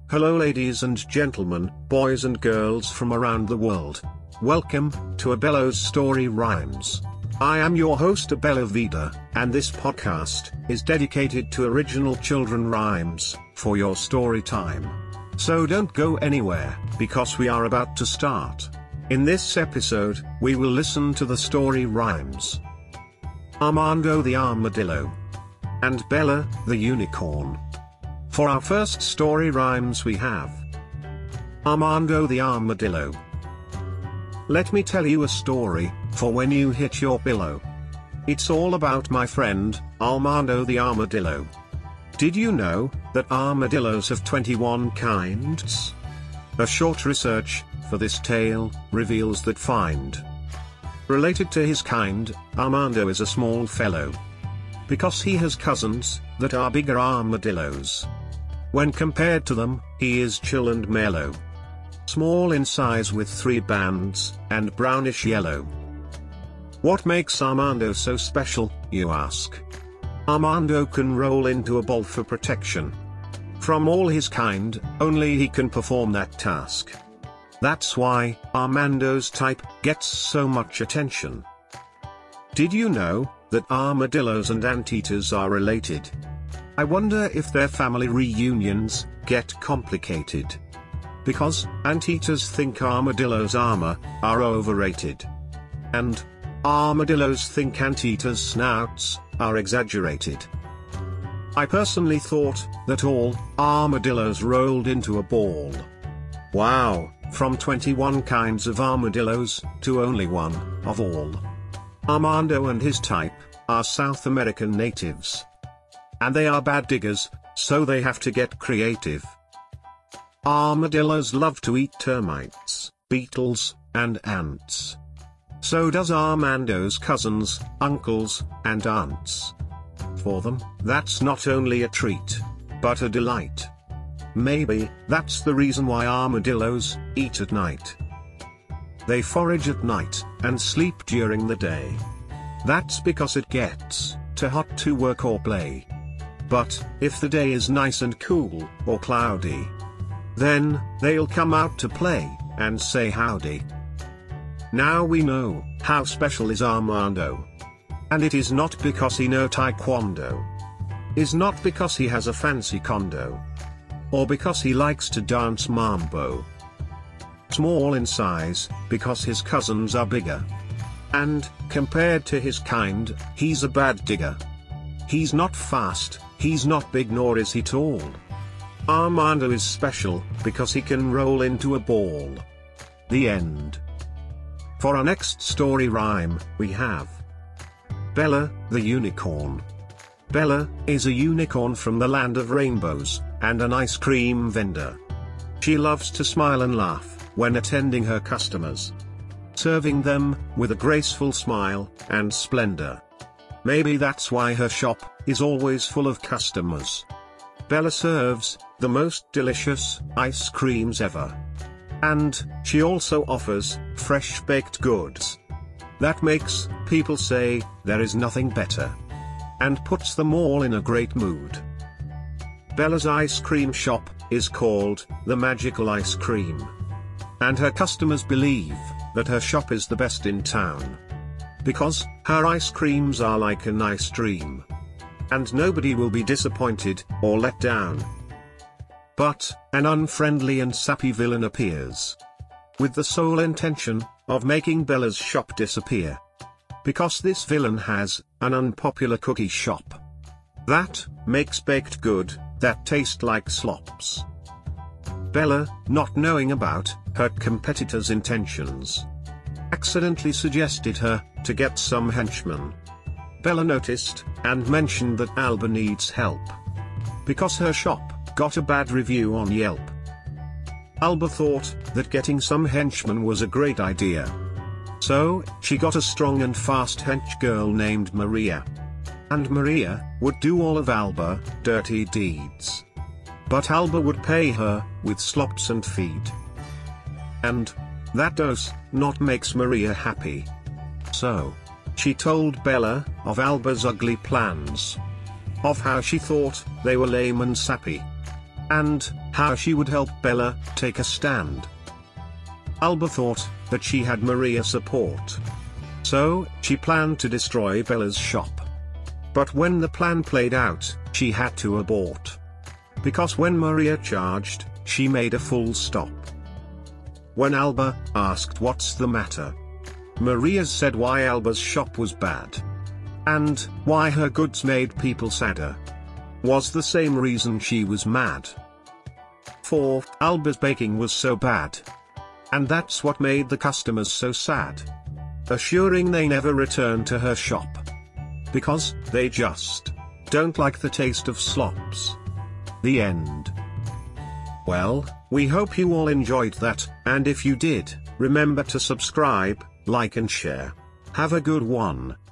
Hello ladies and gentlemen, boys and girls from around the world. Welcome to Abello's Story Rhymes. I am your host Abello Vida, and this podcast is dedicated to original children rhymes for your story time. So don't go anywhere, because we are about to start. In this episode, we will listen to the story rhymes Armando the Armadillo and Bella the Unicorn. For our first story rhymes we have Armando the Armadillo. Let me tell you a story, for when you hit your pillow. It's all about my friend, Armando the Armadillo. Did you know that armadillos have 21 kinds? A short research for this tale reveals that find. Related to his kind, Armando is a small fellow, because he has cousins that are bigger armadillos. When compared to them, he is chill and mellow. Small in size with 3 bands, and brownish yellow. What makes Armando so special, you ask? Armando can roll into a ball for protection. From all his kind, only he can perform that task. That's why Armando's type gets so much attention. Did you know that armadillos and anteaters are related? I wonder if their family reunions get complicated. Because anteaters think armadillos' armor are overrated. And armadillos think anteaters' snouts are exaggerated. I personally thought that all armadillos rolled into a ball. Wow, from 21 kinds of armadillos to only one of all. Armando and his type are South American natives. And they are bad diggers, so they have to get creative. Armadillos love to eat termites, beetles, and ants. So does Armando's cousins, uncles, and aunts. For them, that's not only a treat, but a delight. Maybe that's the reason why armadillos eat at night. They forage at night and sleep during the day. That's because it gets too hot to work or play. But if the day is nice and cool or cloudy, then they'll come out to play and say howdy. Now we know how special is Armando. And it is not because he knows taekwondo. Is not because he has a fancy condo. Or because he likes to dance mambo. Small in size, because his cousins are bigger. And, compared to his kind, he's a bad digger. He's not fast, he's not big, nor is he tall. Armando is special, because he can roll into a ball. The end. For our next story rhyme, we have Bella the Unicorn. Bella is a unicorn from the land of rainbows, and an ice cream vendor. She loves to smile and laugh when attending her customers, serving them with a graceful smile and splendor. Maybe that's why her shop is always full of customers. Bella serves the most delicious ice creams ever. And she also offers fresh baked goods. That makes people say there is nothing better. And puts them all in a great mood. Bella's ice cream shop is called the Magical Ice Cream. And her customers believe that her shop is the best in town. Because her ice creams are like a nice dream. And nobody will be disappointed or let down. But an unfriendly and sappy villain appears, with the sole intention of making Bella's shop disappear. Because this villain has an unpopular cookie shop that makes baked good that taste like slops. Bella, not knowing about her competitor's intentions, accidentally suggested her to get some henchmen. Bella noticed and mentioned that Alba needs help, because her shop got a bad review on Yelp. Alba thought that getting some henchmen was a great idea. So, she got a strong and fast hench girl named Maria. And Maria would do all of Alba's dirty deeds. But Alba would pay her with slops and feed. And that does not makes Maria happy. So, she told Bella of Alba's ugly plans. Of how she thought they were lame and sappy. and how she would help Bella take a stand. Alba thought that she had Maria's support. So, she planned to destroy Bella's shop. But when the plan played out, she had to abort. Because when Maria charged, she made a full stop. When Alba asked what's the matter, Maria said why Alba's shop was bad. And why her goods made people sadder. Was the same reason she was mad. For Alba's baking was so bad. And that's what made the customers so sad. Assuring they never return to her shop. Because they just don't like the taste of slops. The end. Well, we hope you all enjoyed that, and if you did, remember to subscribe, like and share. Have a good one.